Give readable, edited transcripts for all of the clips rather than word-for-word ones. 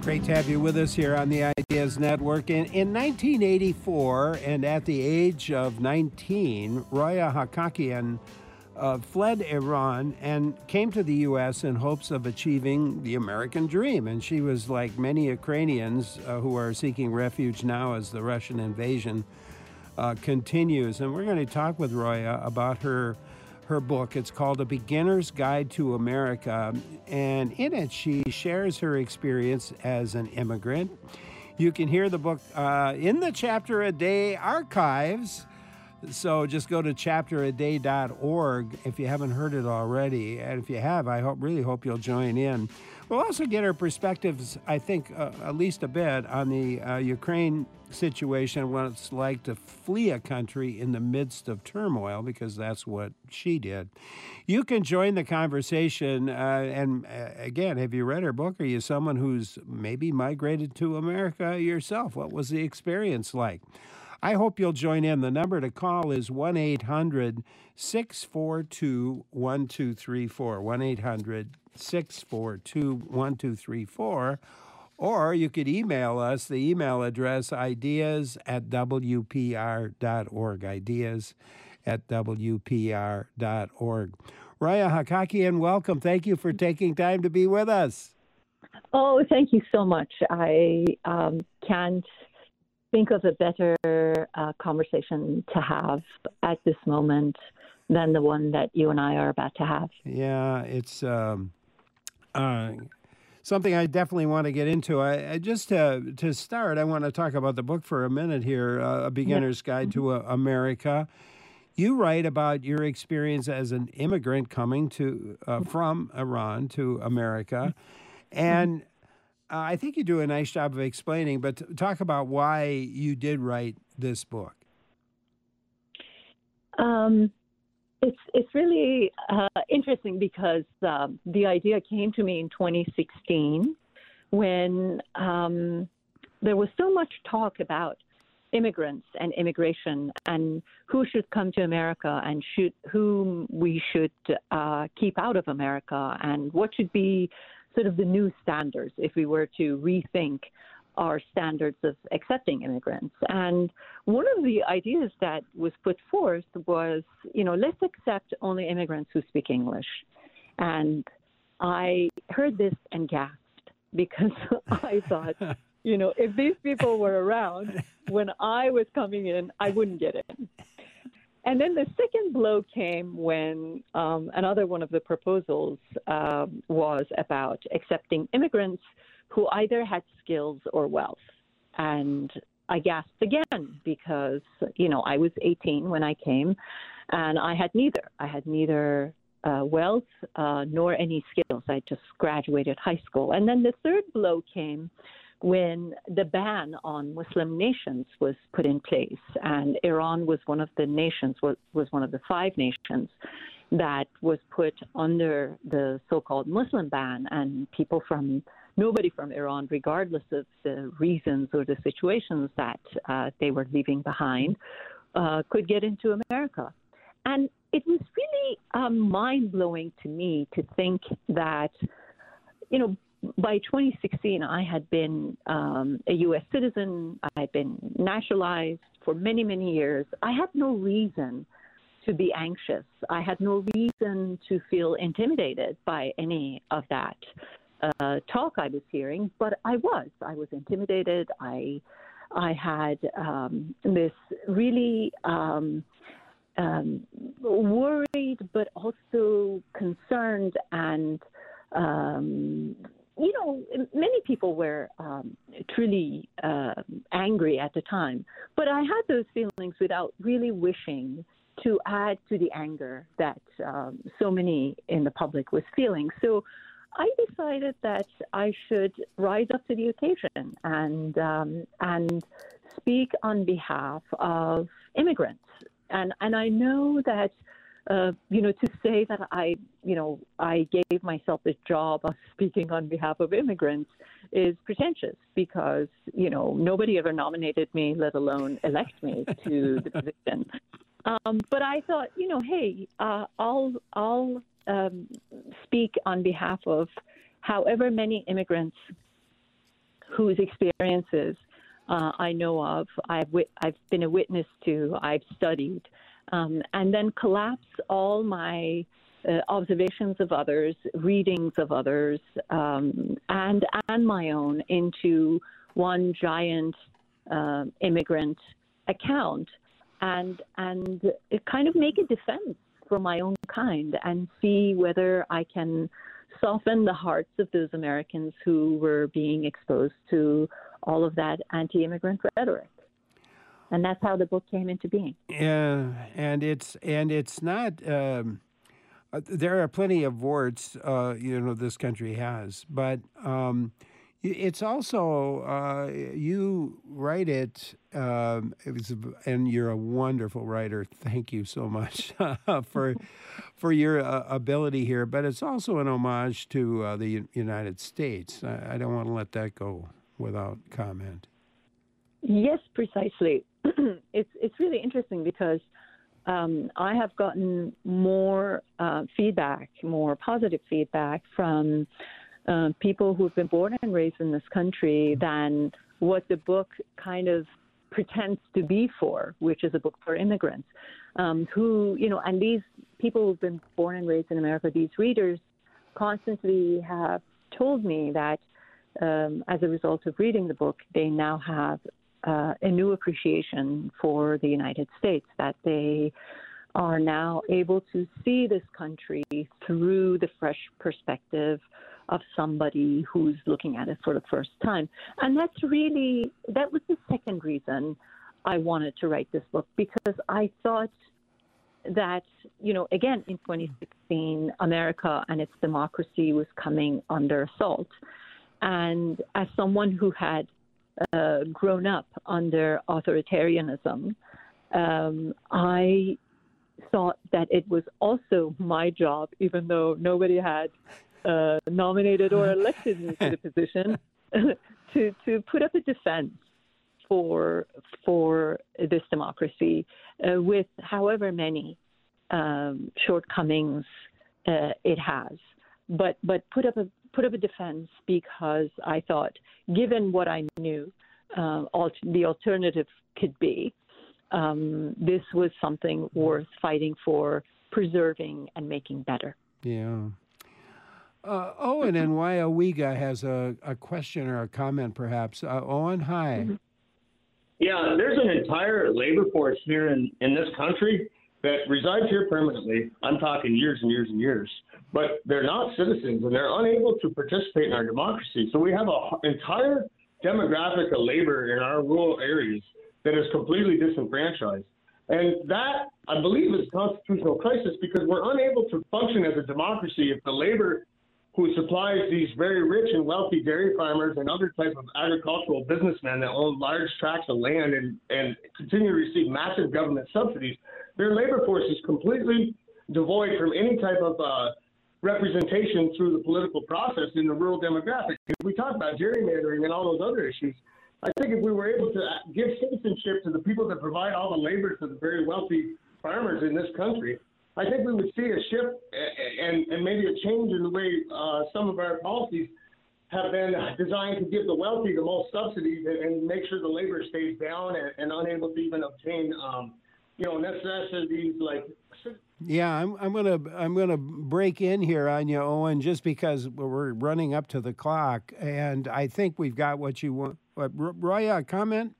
Great to have you with us here on the Ideas Network. In 1984, and at the age of 19, Roya Hakakian fled Iran and came to the U.S. in hopes of achieving the American dream. And she was like many Ukrainians who are seeking refuge now as the Russian invasion continues. And we're going to talk with Roya about her book. It's called A Beginner's Guide to America, and in it she shares her experience as an immigrant. You can hear the book in the Chapter a Day archives, so just go to chapteraday.org if you haven't heard it already, and if you have, I really hope you'll join in. We'll also get her perspectives, I think, at least a bit on the Ukraine situation, what it's like to flee a country in the midst of turmoil, because that's what she did. You can join the conversation, and again, have you read her book? Are you someone who's maybe migrated to America yourself? What was the experience like? I hope you'll join in. The number to call is 1-800-642-1234, 1-800-642-1234. Or you could email us, the email address, ideas@wpr.org, ideas@wpr.org. Roya Hakakian, welcome. Thank you for taking time to be with us. Oh, thank you so much. I can't think of a better conversation to have at this moment than the one that you and I are about to have. Yeah, it's something I definitely want to get into. I just to start, I want to talk about the book for a minute here, A Beginner's Guide to America. You write about your experience as an immigrant coming to from Iran to America, and I think you do a nice job of explaining, but talk about why you did write this book. It's really interesting because the idea came to me in 2016 when there was so much talk about immigrants and immigration and who should come to America and whom we should keep out of America, and what should be sort of the new standards if we were to rethink our standards of accepting immigrants. And one of the ideas that was put forth was, let's accept only immigrants who speak English. And I heard this and gasped, because I thought, if these people were around when I was coming in, I wouldn't get in. And then the second blow came when another one of the proposals was about accepting immigrants who either had skills or wealth. And I gasped again because, I was 18 when I came, and I had neither. I had neither wealth nor any skills. I just graduated high school. And then the third blow came when the ban on Muslim nations was put in place, and Iran was one of the nations, was one of the 5 nations that was put under the so-called Muslim ban, and nobody from Iran, regardless of the reasons or the situations that they were leaving behind, could get into America. And it was really mind-blowing to me to think that, by 2016, I had been a U.S. citizen. I had been naturalized for many, many years. I had no reason to be anxious. I had no reason to feel intimidated by any of that talk I was hearing, but I was intimidated. I had this really worried, but also concerned, and many people were truly angry at the time. But I had those feelings without really wishing to add to the anger that so many in the public was feeling. So I decided that I should rise up to the occasion and speak on behalf of immigrants. And I know that, to say that I gave myself the job of speaking on behalf of immigrants is pretentious, because, nobody ever nominated me, let alone elect me to the position. But I thought, hey, I'll speak on behalf of however many immigrants whose experiences I know of, I've been a witness to, I've studied, and then collapse all my observations of others, readings of others, and my own into one giant immigrant account, and it kind of make a defense for my own kind and see whether I can soften the hearts of those Americans who were being exposed to all of that anti-immigrant rhetoric. And that's how the book came into being. Yeah, and it's not. There are plenty of warts, this country has, but it's also you write it. And you're a wonderful writer. Thank you so much for your ability here. But it's also an homage to the United States. I don't want to let that go without comment. Yes, precisely. It's really interesting because I have gotten more feedback, more positive feedback from people who've been born and raised in this country than what the book kind of pretends to be for, which is a book for immigrants, and these people who've been born and raised in America, these readers constantly have told me that as a result of reading the book, they now have a new appreciation for the United States, that they are now able to see this country through the fresh perspective of somebody who's looking at it for the first time. And that was the second reason I wanted to write this book, because I thought that, again, in 2016, America and its democracy was coming under assault. And as someone who had grown up under authoritarianism, I thought that it was also my job, even though nobody had nominated or elected me to the position, to put up a defense for this democracy with however many shortcomings it has, but put up a defense, because I thought, given what I knew the alternative could be, this was something worth fighting for, preserving, and making better. Yeah. Owen in Waiawega has a question or a comment, perhaps. Owen, hi. Mm-hmm. Yeah, there's an entire labor force here in this country that resides here permanently. I'm talking years and years and years. But they're not citizens, and they're unable to participate in our democracy. So we have an entire demographic of labor in our rural areas that is completely disenfranchised. And that, I believe, is a constitutional crisis, because we're unable to function as a democracy if the labor who supplies these very rich and wealthy dairy farmers and other type of agricultural businessmen that own large tracts of land and continue to receive massive government subsidies, their labor force is completely devoid from any type of representation through the political process in the rural demographic. If we talk about gerrymandering and all those other issues, I think if we were able to give citizenship to the people that provide all the labor to the very wealthy farmers in this country, I think we would see a shift and maybe a change in the way some of our policies have been designed to give the wealthy the most subsidies and make sure the labor stays down and unable to even obtain, necessities like. Yeah, I'm gonna break in here on you, Owen, just because we're running up to the clock, and I think we've got what you want. Roya, a comment?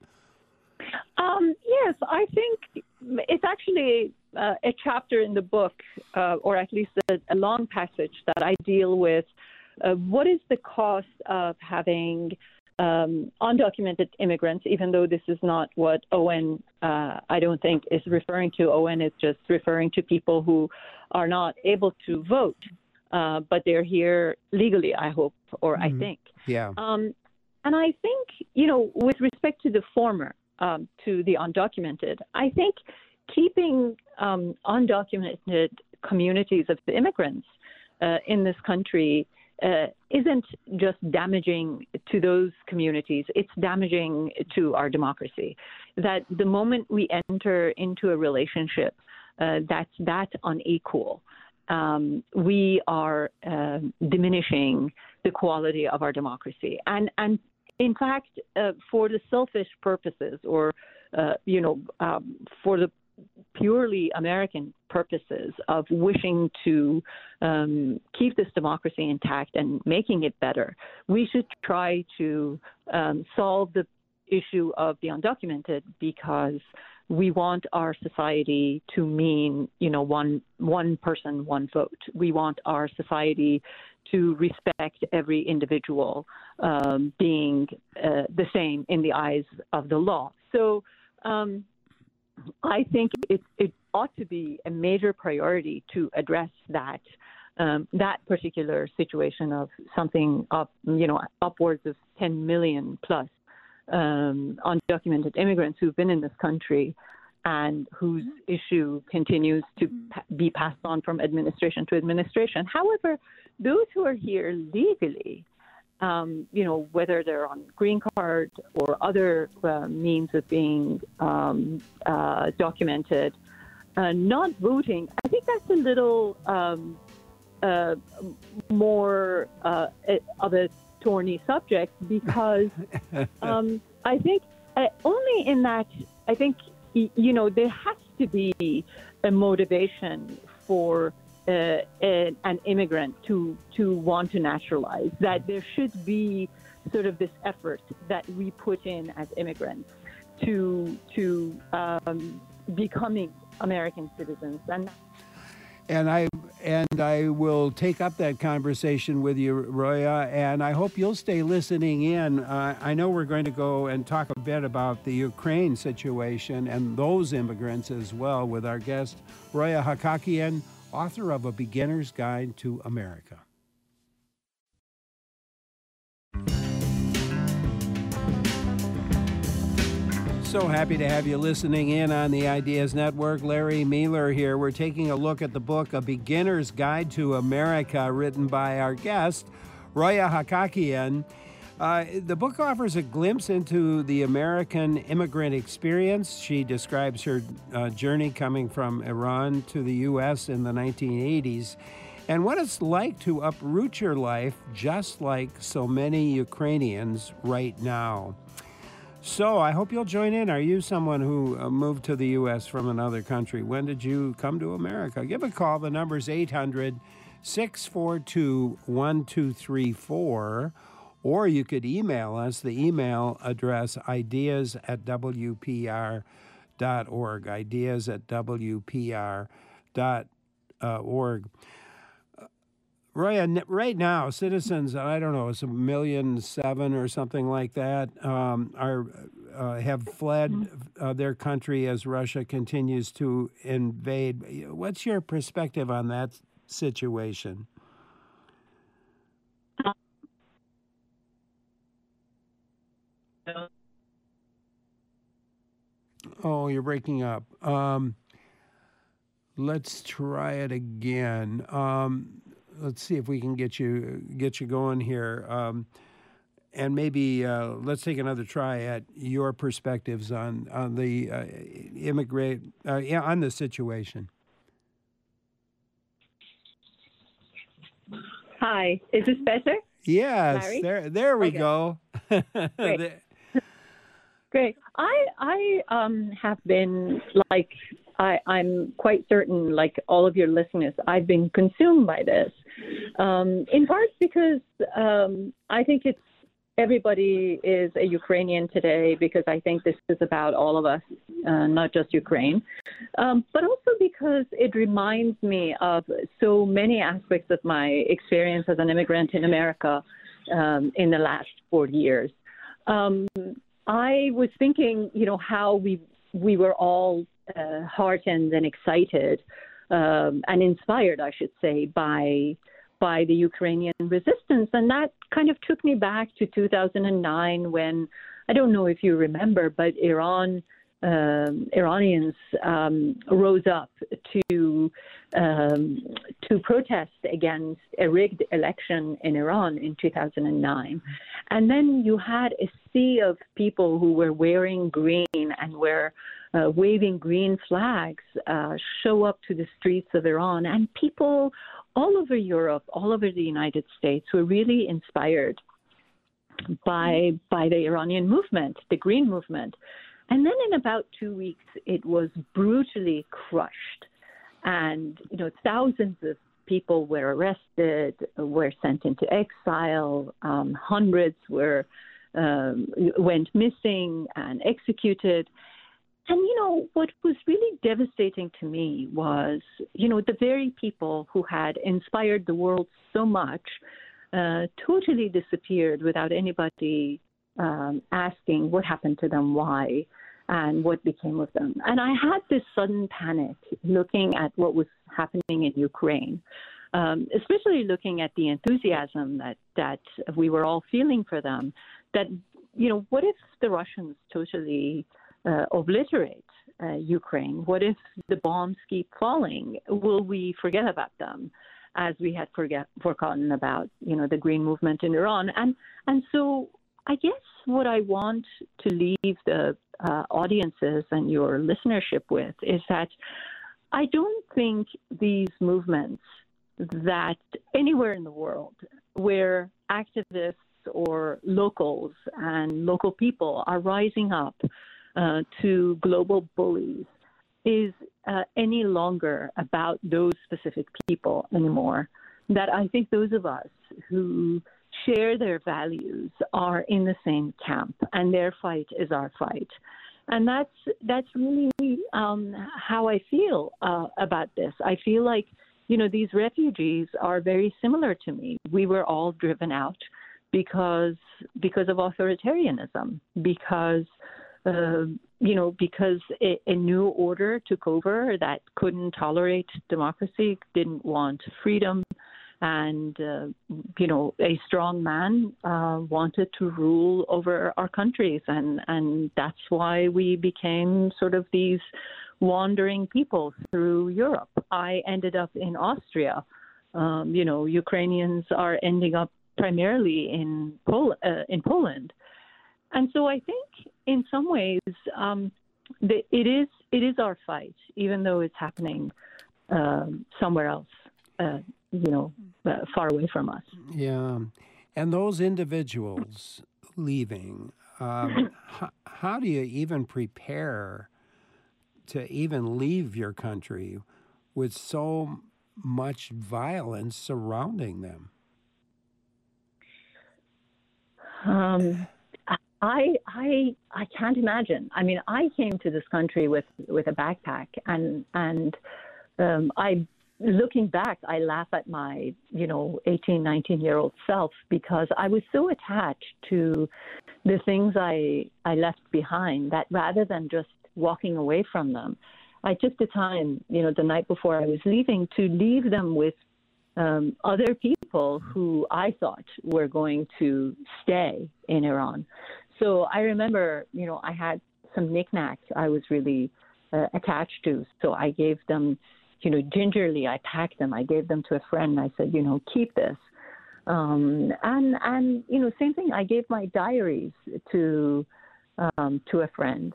Yes, I think it's actually a chapter in the book, or at least a long passage that I deal with. What is the cost of having undocumented immigrants, even though this is not what Owen, I don't think, is referring to. Owen is just referring to people who are not able to vote, but they're here legally, I hope, or I think. Yeah. And I think, with respect to the former, to the undocumented, I think keeping undocumented communities of the immigrants in this country isn't just damaging to those communities, it's damaging to our democracy. That the moment we enter into a relationship that's that unequal, we are diminishing the quality of our democracy. And in fact, for the selfish purposes, or for the purely American purposes of wishing to keep this democracy intact and making it better, we should try to solve the issue of the undocumented, because we want our society to mean, one person, one vote. We want our society to respect every individual being the same in the eyes of the law. So I think it ought to be a major priority to address that particular situation of something upwards of 10 million plus undocumented immigrants who've been in this country and whose issue continues to be passed on from administration to administration. However, those who are here legally, whether they're on green card or other means of being documented, not voting, I think that's a little more of a thorny subject, because I think only in that, I think, there has to be a motivation for an immigrant to want to naturalize, that there should be sort of this effort that we put in as immigrants to becoming American citizens. And I will take up that conversation with you, Roya, and I hope you'll stay listening in. I know we're going to go and talk a bit about the Ukraine situation and those immigrants as well with our guest, Roya Hakakian, author of A Beginner's Guide to America. So happy to have you listening in on the Ideas Network. Larry Mehler here. We're taking a look at the book, A Beginner's Guide to America, written by our guest, Roya Hakakian. The book offers a glimpse into the American immigrant experience. She describes her journey coming from Iran to the U.S. in the 1980s and what it's like to uproot your life, just like so many Ukrainians right now. So I hope you'll join in. Are you someone who moved to the U.S. from another country? When did you come to America? Give a call. The number's 800-642-1234. Or you could email us. The email address, ideas@wpr.org, ideas@wpr.org. Roya, right now, citizens, I don't know, it's 1.7 million or something like that, have fled their country as Russia continues to invade. What's your perspective on that situation? Oh, you're breaking up. Let's try it again. Let's see if we can get you going here, and maybe let's take another try at your perspectives on the on the situation. Hi, is this better? Yes, Larry? there we Okay. go. Great. Great. I have been, like, I'm quite certain, like all of your listeners, I've been consumed by this, in part because I think everybody is a Ukrainian today, because I think this is about all of us, not just Ukraine, but also because it reminds me of so many aspects of my experience as an immigrant in America in the last 40 years. I was thinking, how we were all heartened and excited and inspired, I should say, by the Ukrainian resistance. And that kind of took me back to 2009 when, I don't know if you remember, but Iranians rose up to protest against a rigged election in Iran in 2009. And then you had a sea of people who were wearing green and were waving green flags show up to the streets of Iran. And people all over Europe, all over the United States were really inspired by the Iranian movement, the Green Movement. And then in about 2 weeks, it was brutally crushed. And, thousands of people were arrested, were sent into exile, hundreds went missing and executed. And, what was really devastating to me was, the very people who had inspired the world so much totally disappeared without anybody asking what happened to them, why, and what became of them. And I had this sudden panic looking at what was happening in Ukraine, especially looking at the enthusiasm that we were all feeling for them, that, what if the Russians totally obliterate Ukraine? What if the bombs keep falling? Will we forget about them as we had forgotten about, the Green Movement in Iran? And so I guess what I want to leave the audiences and your listenership with is that I don't think these movements that anywhere in the world where activists or locals and local people are rising up to global bullies is any longer about those specific people anymore. That I think those of us who share their values are in the same camp, and their fight is our fight. And that's really how I feel about this. I feel like, these refugees are very similar to me. We were all driven out because of authoritarianism, because because a new order took over that couldn't tolerate democracy, didn't want freedom, and, a strong man wanted to rule over our countries. And that's why we became sort of these wandering people through Europe. I ended up in Austria. Ukrainians are ending up primarily in Poland. And so I think in some ways it is our fight, even though it's happening somewhere else, far away from us. Yeah. And those individuals leaving, how do you even prepare to even leave your country with so much violence surrounding them? I can't imagine. I mean, I came to this country with a backpack, and I, looking back, I laugh at my 18, 19-year-old self, because I was so attached to the things I left behind that rather than just walking away from them, I took the time, the night before I was leaving, to leave them with other people who I thought were going to stay in Iran. So I remember, I had some knickknacks I was really attached to. So I gave them, gingerly, I packed them. I gave them to a friend. I said, keep this. And same thing. I gave my diaries to a friend.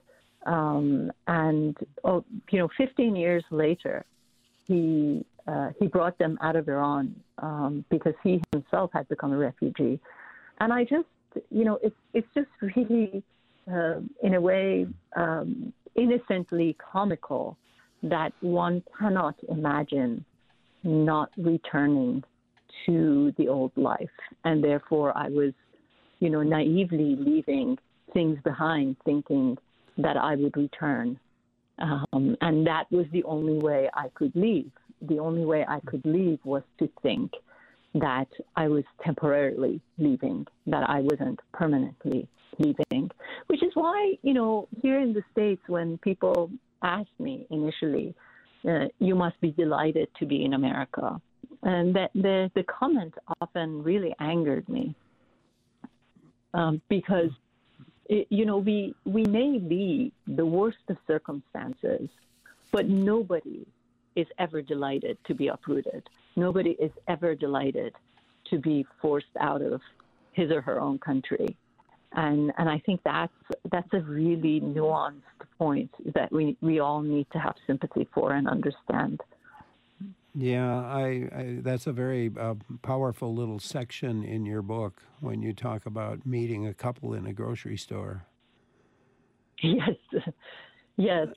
15 years later, he brought them out of Iran because he himself had become a refugee. And I just, it's just really, in a way, innocently comical that one cannot imagine not returning to the old life. And therefore, I was, naively leaving things behind, thinking that I would return. And that was the only way I could leave. The only way I could leave was to think that I was temporarily leaving, that I wasn't permanently leaving, which is why, here in the States, when people ask me initially, you must be delighted to be in America. And that the comment often really angered me because, we may be the worst of circumstances, but nobody is ever delighted to be uprooted. Nobody is ever delighted to be forced out of his or her own country. And I think that's a really nuanced point that we all need to have sympathy for and understand. Yeah, that's a very powerful little section in your book when you talk about meeting a couple in a grocery store. Yes, yes.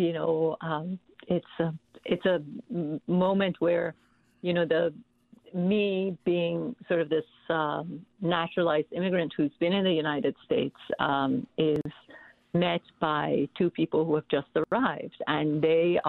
It's a moment where, the me being sort of this naturalized immigrant who's been in the United States is met by two people who have just arrived, and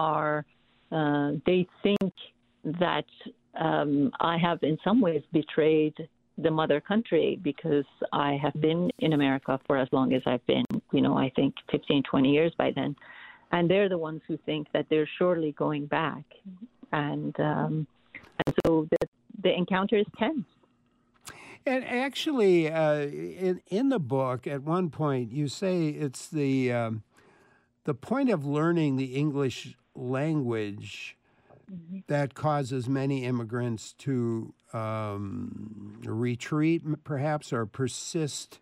they think that I have in some ways betrayed the mother country because I have been in America for as long as I've been, I think 15, 20 years by then. And they're the ones who think that they're surely going back. And so the encounter is tense. And actually, in the book, at one point, you say it's the point of learning the English language that causes many immigrants to retreat, perhaps, or persist.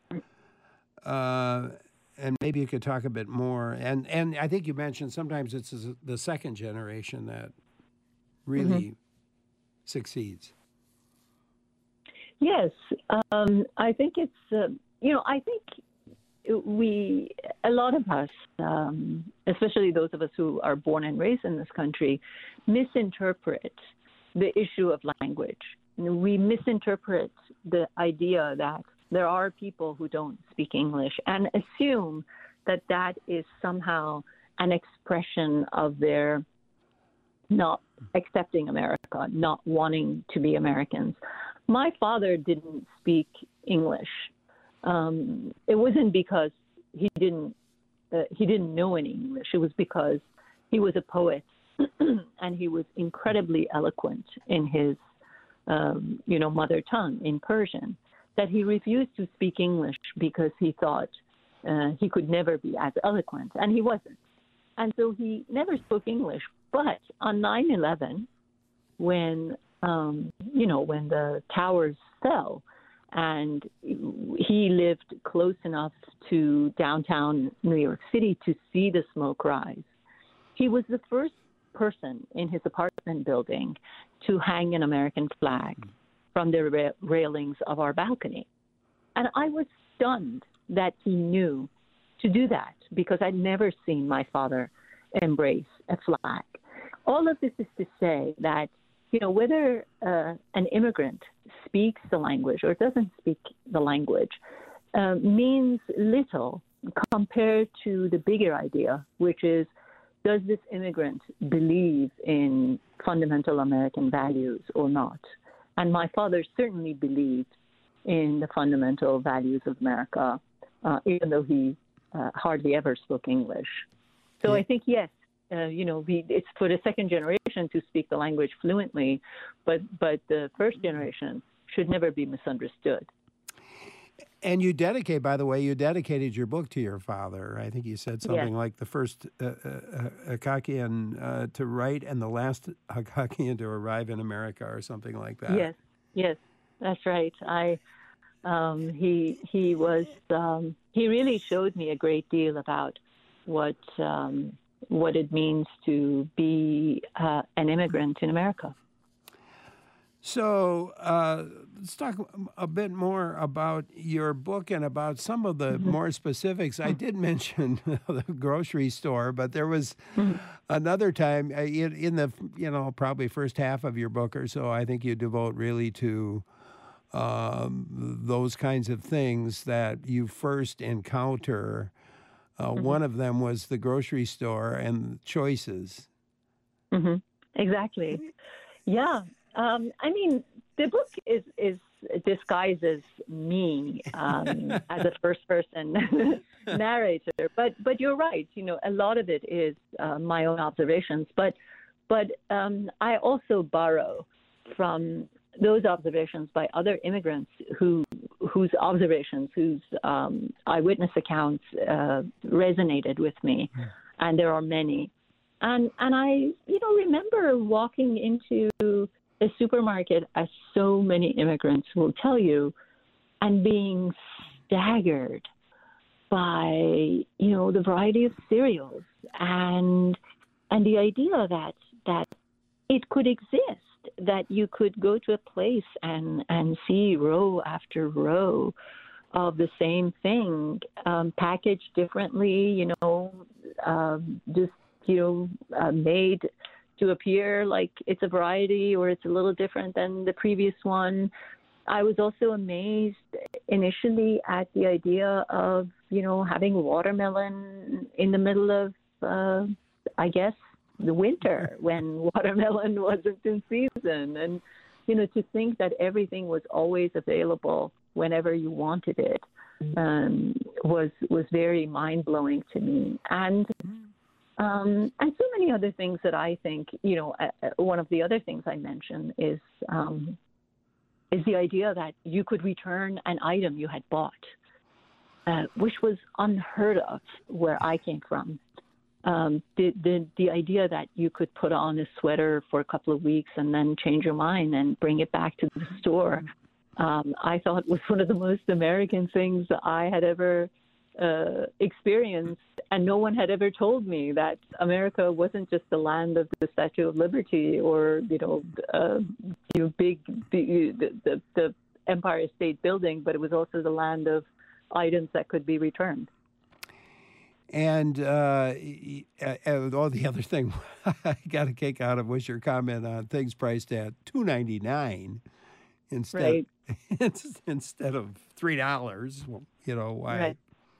And maybe you could talk a bit more. And I think you mentioned sometimes it's the second generation that really succeeds. Yes, I think it's, I think a lot of us, especially those of us who are born and raised in this country, misinterpret the issue of language. We misinterpret the idea that there are people who don't speak English and assume that that is somehow an expression of their not accepting America, not wanting to be Americans. My father didn't speak English. It wasn't because he didn't know any English. It was because he was a poet and he was incredibly eloquent in his, mother tongue, in Persian, that he refused to speak English because he thought he could never be as eloquent, and he wasn't. And so he never spoke English. But on 9/11, when the towers fell, and he lived close enough to downtown New York City to see the smoke rise, he was the first person in his apartment building to hang an American flag from the railings of our balcony. And I was stunned that he knew to do that because I'd never seen my father embrace a flag. All of this is to say that, whether an immigrant speaks the language or doesn't speak the language means little compared to the bigger idea, which is, does this immigrant believe in fundamental American values or not? And my father certainly believed in the fundamental values of America, even though he hardly ever spoke English. So I think, yes, it's for the second generation to speak the language fluently, but the first generation should never be misunderstood. And you dedicated your book to your father. I think you said something like the first Hakakian to write and the last Hakakian to arrive in America, or something like that. Yes, that's right. He really showed me a great deal about what it means to be an immigrant in America. So let's talk a bit more about your book and about some of the more specifics. I did mention the grocery store, but there was another time in the probably first half of your book or so, I think you devote really to those kinds of things that you first encounter. One of them was the grocery store and choices. Exactly. Yeah. The book is disguises me as a first-person narrator, but you're right. A lot of it is my own observations, but I also borrow from those observations by other immigrants whose eyewitness accounts resonated with me, and there are many. And I remember walking into a supermarket, as so many immigrants will tell you, and being staggered by, the variety of cereals and the idea that it could exist, that you could go to a place and see row after row of the same thing, packaged differently, just, made to appear like it's a variety or it's a little different than the previous one. I was also amazed initially at the idea of, having watermelon in the middle of, I guess, the winter when watermelon wasn't in season. And, to think that everything was always available whenever you wanted it was very mind-blowing to me. And so many other things that I think, one of the other things I mentioned is the idea that you could return an item you had bought, which was unheard of where I came from. The idea that you could put on a sweater for a couple of weeks and then change your mind and bring it back to the store, I thought was one of the most American things I had ever experienced, and no one had ever told me that America wasn't just the land of the Statue of Liberty or the Empire State Building, but it was also the land of items that could be returned. And all the other thing I got a kick out of was your comment on things priced at $2.99 instead instead of $3. Well, why? Right.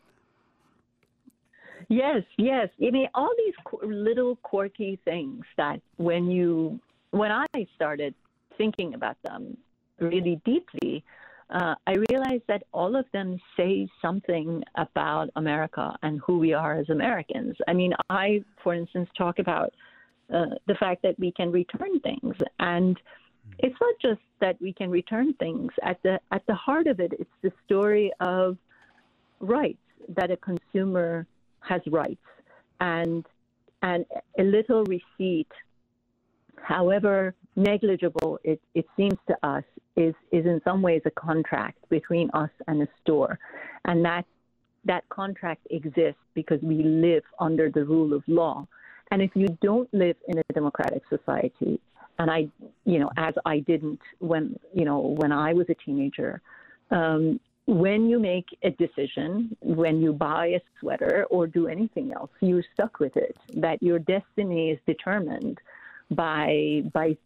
Yes. I mean, all these little quirky things that when I started thinking about them really deeply, I realized that all of them say something about America and who we are as Americans. I mean, I, for instance, talk about the fact that we can return things, and it's not just that we can return things. At the heart of it, it's the story of rights, that a consumer has rights, and a little receipt, however negligible it seems to us, is in some ways a contract between us and a store. And that contract exists because we live under the rule of law. And if you don't live in a democratic society, and as I didn't when I was a teenager, when you make a decision, when you buy a sweater or do anything else, you're stuck with it, that your destiny is determined by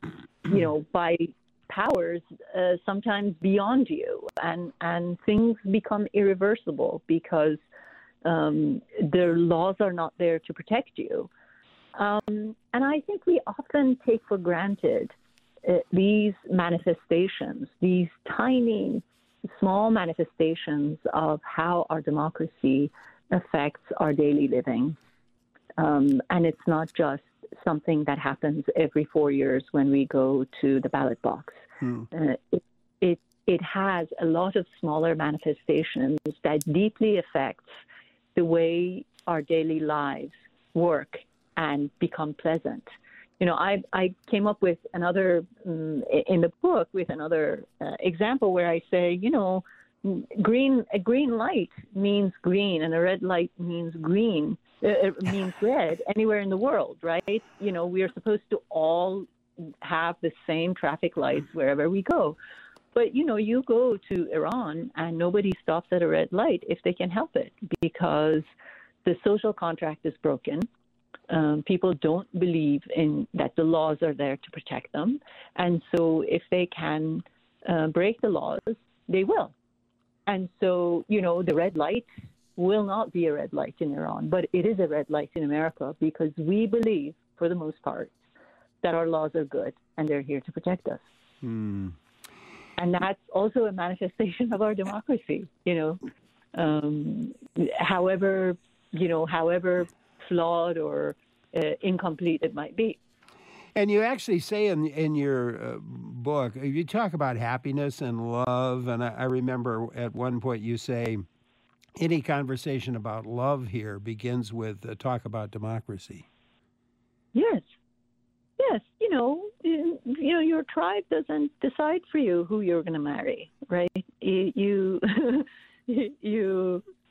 powers sometimes beyond you, and things become irreversible because their laws are not there to protect you. And I think we often take for granted these manifestations, these tiny, small manifestations of how our democracy affects our daily living. And it's not just something that happens every 4 years when we go to the ballot box. It has a lot of smaller manifestations that deeply affects the way our daily lives work and become pleasant. I came up with another, in the book, with another example where I say, a green light means green and a red light means green. It means red anywhere in the world, right? We are supposed to all have the same traffic lights wherever we go. But, you go to Iran and nobody stops at a red light if they can help it, because the social contract is broken. People don't believe in that the laws are there to protect them. And so if they can break the laws, they will. And so, the red light will not be a red light in Iran, but it is a red light in America, because we believe, for the most part, that our laws are good and they're here to protect us. And that's also a manifestation of our democracy, however flawed or incomplete it might be. And you actually say in your book, you talk about happiness and love, and I remember at one point you say, any conversation about love here begins with a talk about democracy. Yes. Your tribe doesn't decide for you who you're going to marry, right? You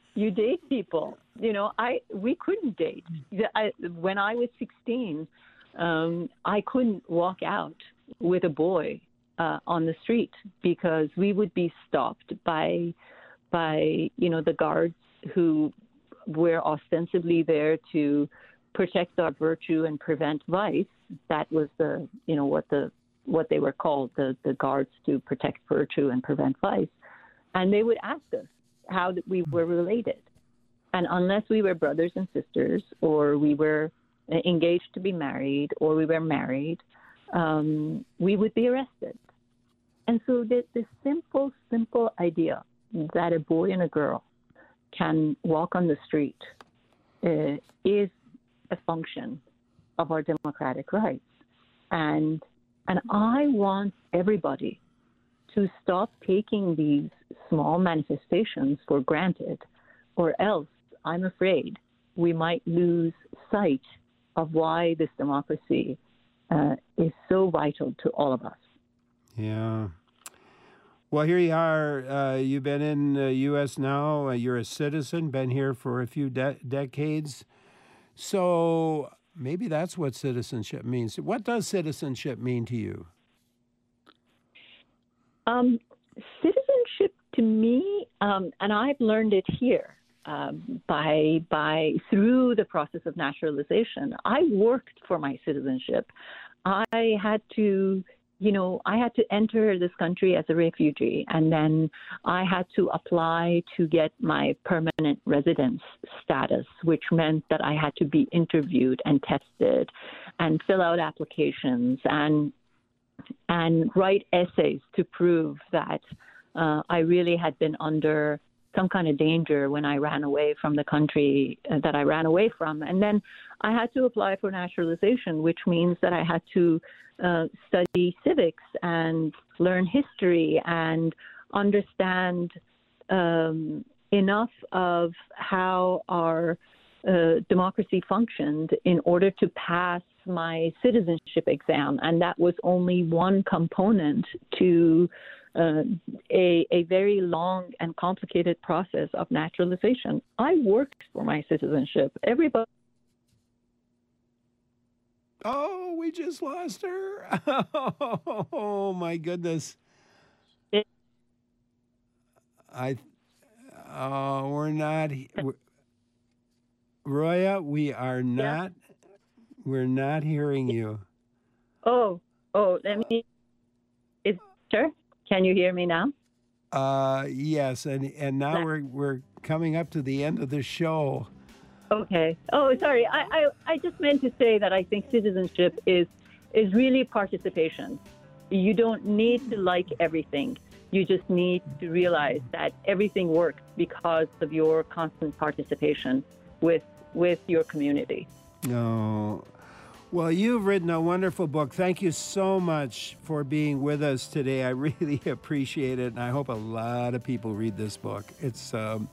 date people. We couldn't date. When I was 16, I couldn't walk out with a boy on the street because we would be stopped by the guards who were ostensibly there to protect our virtue and prevent vice. That was what they were called, the guards to protect virtue and prevent vice. And they would ask us how we were related. And unless we were brothers and sisters, or we were engaged to be married, or we were married, we would be arrested. And so this simple idea that a boy and a girl can walk on the street is a function of our democratic rights. And I want everybody to stop taking these small manifestations for granted, or else I'm afraid we might lose sight of why this democracy is so vital to all of us. Yeah. Well, here you are. You've been in the U.S. now. You're a citizen, been here for a few decades. So maybe that's what citizenship means. What does citizenship mean to you? Citizenship to me, and I've learned it here through the process of naturalization. I worked for my citizenship. I had to enter this country as a refugee, and then I had to apply to get my permanent residence status, which meant that I had to be interviewed and tested and fill out applications and write essays to prove that I really had been under some kind of danger when I ran away from the country that I ran away from. And then I had to apply for naturalization, which means that I had to study civics and learn history and understand enough of how our democracy functioned in order to pass my citizenship exam. And that was only one component to a very long and complicated process of naturalization. I worked for my citizenship. Everybody. Oh, we just lost her. Oh, my goodness. We're not. Roya, we're not hearing you. Let me. Sure. Can you hear me now? Yes, and now we're coming up to the end of the show. Okay. Oh, sorry. I just meant to say that I think citizenship is really participation. You don't need to like everything. You just need to realize that everything works because of your constant participation with your community. No. Well, you've written a wonderful book. Thank you so much for being with us today. I really appreciate it, and I hope a lot of people read this book. It's a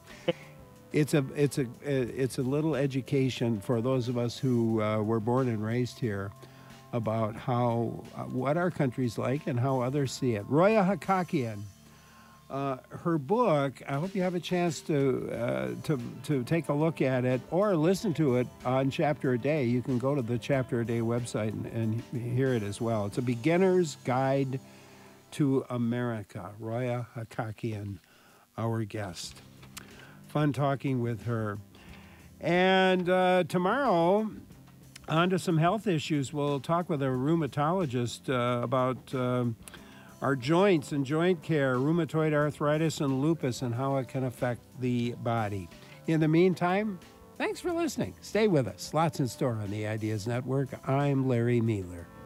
little education for those of us who were born and raised here about what our country's like and how others see it. Roya Hakakian. Her book, I hope you have a chance to take a look at it or listen to it on Chapter a Day. You can go to the Chapter a Day website and hear it as well. It's a beginner's guide to America. Roya Hakakian, our guest. Fun talking with her. And tomorrow, on to some health issues. We'll talk with a rheumatologist about our joints and joint care, rheumatoid arthritis and lupus, and how it can affect the body. In the meantime, thanks for listening. Stay with us. Lots in store on the Ideas Network. I'm Larry Mueller.